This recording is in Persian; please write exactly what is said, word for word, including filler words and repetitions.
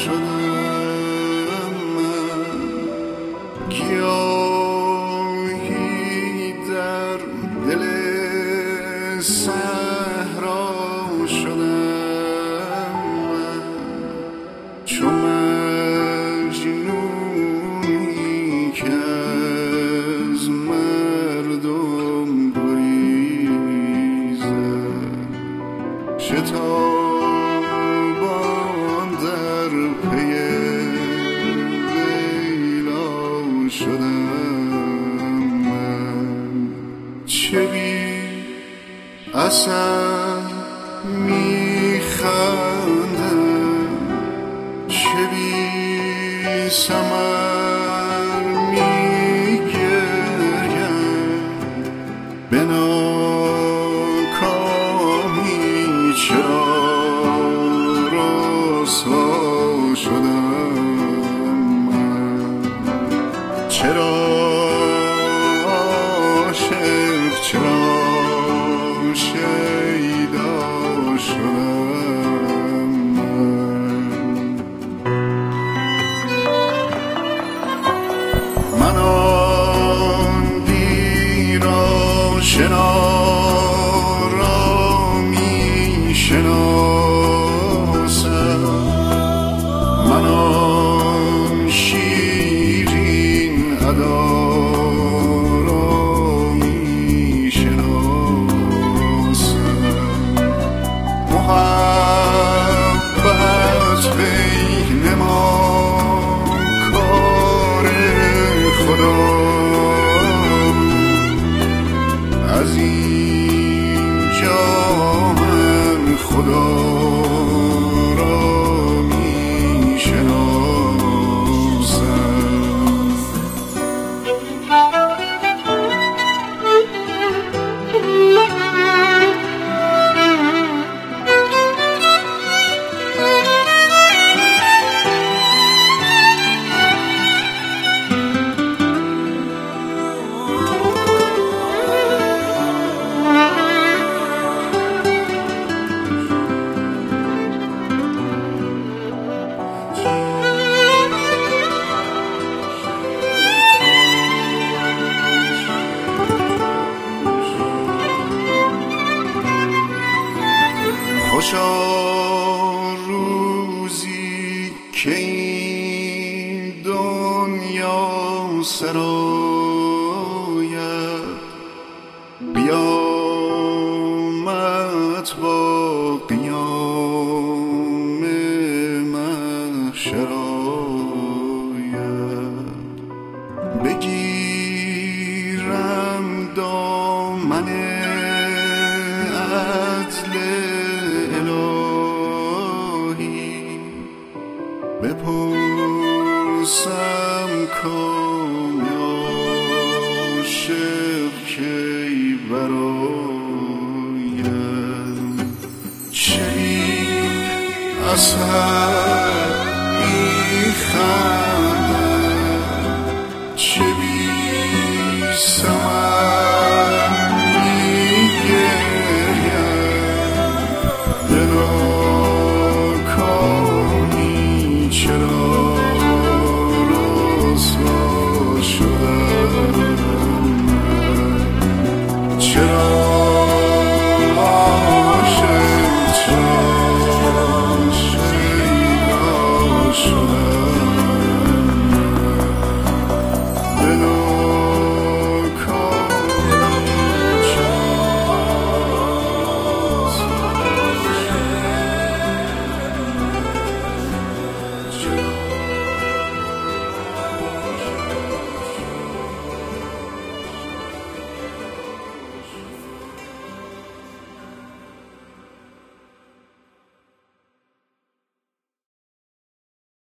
شدم من، گیاهی در دل صحرا شدم من، چو مجنونی که از مردم گریزد، شتابان در پی لیلا شدم من، چه بی اثر میخندم، چه بی ثمر میگریم، به ناکامی چرا رسوا شدم من، چرا عاشق، چرا شیدا شدم من. من آن دیر آشنا را می شناسم، من آن شیرین ادا را می شناسم، محبت بین ما کار خدا، از اینجا من خدا را می شناسم. خوشا روزی که این دنیا سراید، قیامت با قیام محشر آید، بگیرم دامن عدل الهی، بپرسم کام عاشق کی براید، چه اثر میخندم، چه بی ثمر میگریم، به ناکامی چرا رسوا شدم من، چرا عاشق، چرا شیدا شدم.